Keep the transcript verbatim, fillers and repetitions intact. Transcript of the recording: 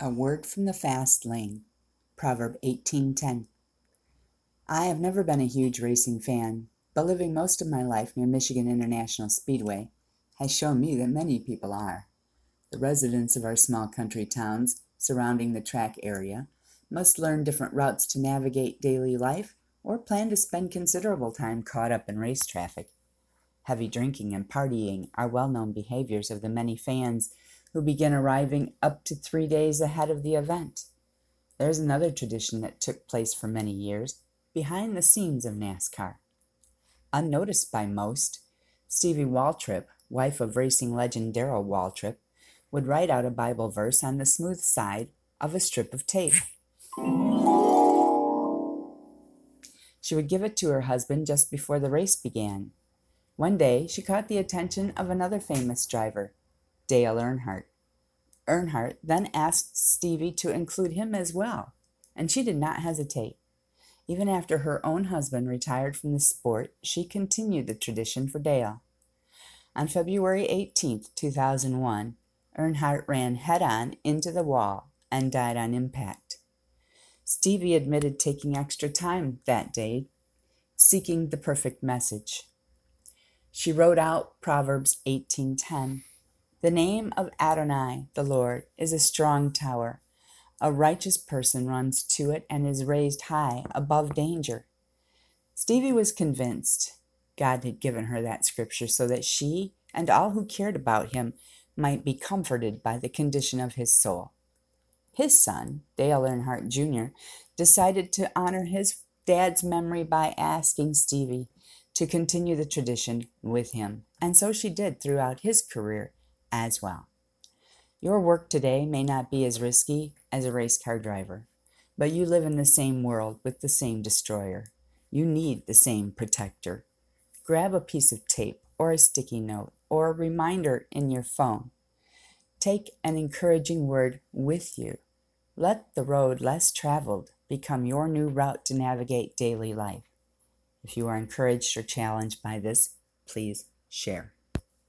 A word from the fast lane. Proverb eighteen ten. I have never been a huge racing fan, but living most of my life near Michigan International Speedway has shown me that many people are. The residents of our small country towns surrounding the track area must learn different routes to navigate daily life or plan to spend considerable time caught up in race traffic. Heavy drinking and partying are well-known behaviors of the many fans who begin arriving up to three days ahead of the event. There's another tradition that took place for many years behind the scenes of NASCAR. Unnoticed by most, Stevie Waltrip, wife of racing legend Darrell Waltrip, would write out a Bible verse on the smooth side of a strip of tape. She would give it to her husband just before the race began. One day, she caught the attention of another famous driver, Dale Earnhardt. Earnhardt then asked Stevie to include him as well, and she did not hesitate. Even after her own husband retired from the sport, she continued the tradition for Dale. On February eighteenth, two thousand one, Earnhardt ran head-on into the wall and died on impact. Stevie admitted taking extra time that day, seeking the perfect message. She wrote out Proverbs eighteen ten. The name of Adonai, the Lord, is a strong tower. A righteous person runs to it and is raised high above danger. Stevie was convinced God had given her that scripture so that she and all who cared about him might be comforted by the condition of his soul. His son, Dale Earnhardt Junior, decided to honor his dad's memory by asking Stevie to continue the tradition with him, and so she did throughout his career as well. Your work today may not be as risky as a race car driver, but you live in the same world with the same destroyer. You need the same protector. Grab a piece of tape or a sticky note or a reminder in your phone. Take an encouraging word with you. Let the road less traveled become your new route to navigate daily life. If you are encouraged or challenged by this, please share.